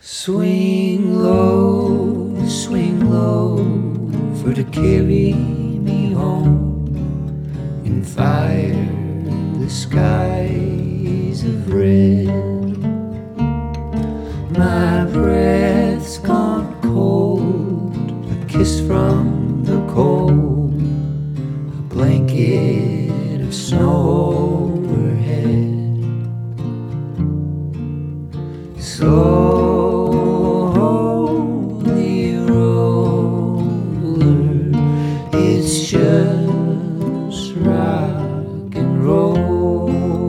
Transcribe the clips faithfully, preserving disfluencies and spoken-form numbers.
Swing low, swing low, for to carry me home and fire the skies of red. My breath's gone cold, a kiss from the cold, a blanket of snow overhead. So it's just rock and roll.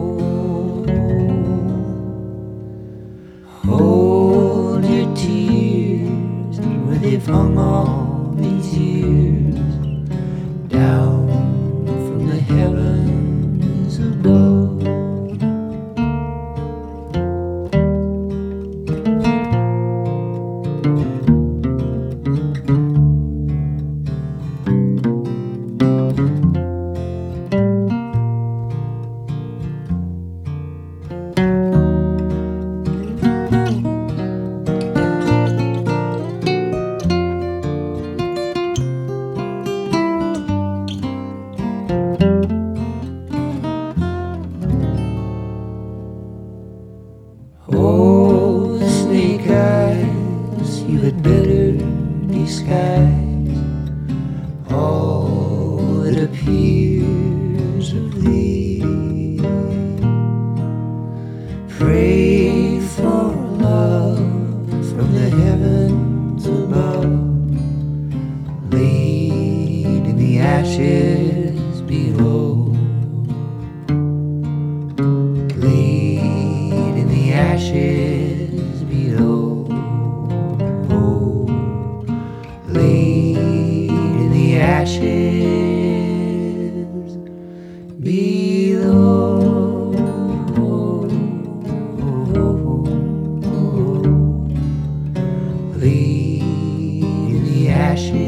Hold your tears where they've hung all these years, down from the heavens above. Oh, snake eyes, you had better disguise all that appears of thee. Pray for love from the heavens above, laid in the ashes below. Laid in the ashes below. Oh, laid in the ashes below. Laid in the ashes.